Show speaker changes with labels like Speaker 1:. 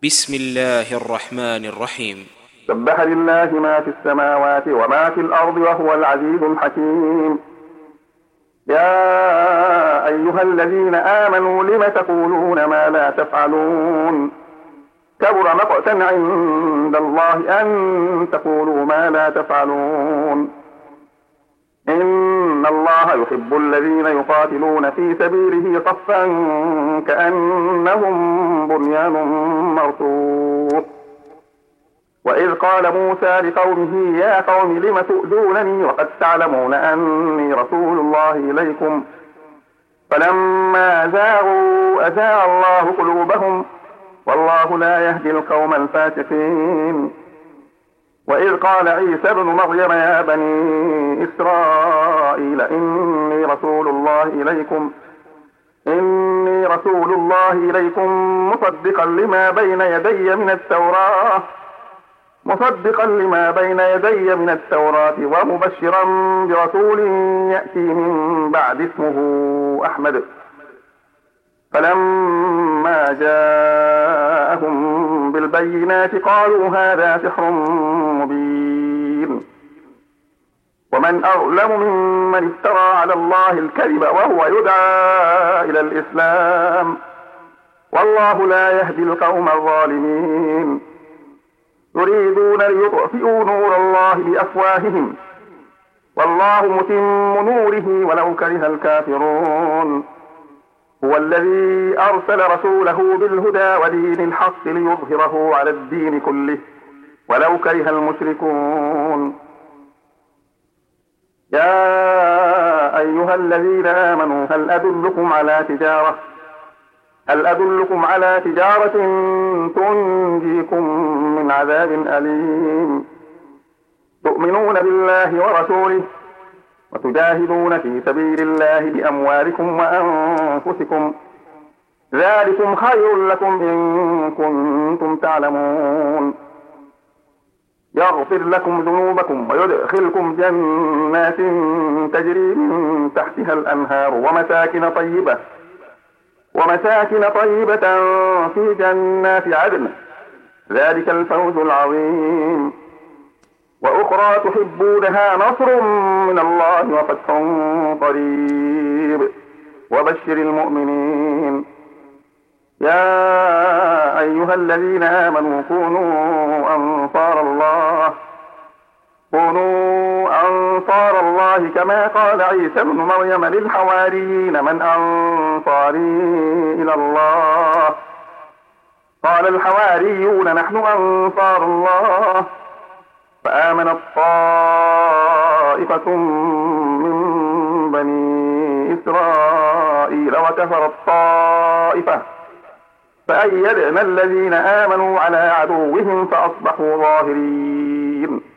Speaker 1: بسم الله الرحمن الرحيم.
Speaker 2: سبح لله ما في السماوات وما في الأرض وهو العزيز الحكيم. يا أيها الذين آمنوا لم تقولون ما لا تفعلون كبر مقتا عند الله أن تقولوا ما لا تفعلون. إن الله يحب الذين يقاتلون في سبيله صفا كأنهم بنيان مرصوص. وإذ قال موسى لقومه يا قوم لم تؤذونني وقد تعلمون أني رسول الله إليكم فلما زاغوا أزاغ الله قلوبهم والله لا يهدي القوم الفاسقين. وإذ قال عيسى ابن مريم يا بني إسرائيل إني رسول الله إليكم مصدقا لما بين يدي من التوراة ومبشرا برسول يأتي من بعد اسمه أحمد. فلما جاءهم بالبينات قالوا هذا سحر مبين. ومن أظلم ممن افترى على الله الكذب وهو يدعى إلى الإسلام والله لا يهدي القوم الظالمين. يريدون ليطفئوا نور الله بأفواههم والله متم نوره ولو كره الكافرون. هو الذي أرسل رسوله بالهدى ودين الحق ليظهره على الدين كله ولو كره المشركون. يا أيها الذين آمنوا هل أدلكم على تجارة تنجيكم من عذاب أليم. تؤمنون بالله ورسوله وتجاهدون في سبيل الله بأموالكم وأنفسكم ذلكم خير لكم إن كنتم تعلمون. يغفر لكم ذنوبكم ويدخلكم جنات تجري من تحتها الأنهار ومساكن طيبة في جنات عدن ذلك الفوز العظيم. وأخرى تحبونها نصر من الله وفتح قريب وبشر المؤمنين. يا أيها الذين آمنوا كونوا أنصار الله كما قال عيسى ابن مريم للحواريين من أنصاري إلى الله قال الحواريون نحن أنصار الله. فآمنت طائفة من بني إسرائيل وكفرت طائفة فأيدنا الذين آمنوا على عدوهم فأصبحوا ظاهرين.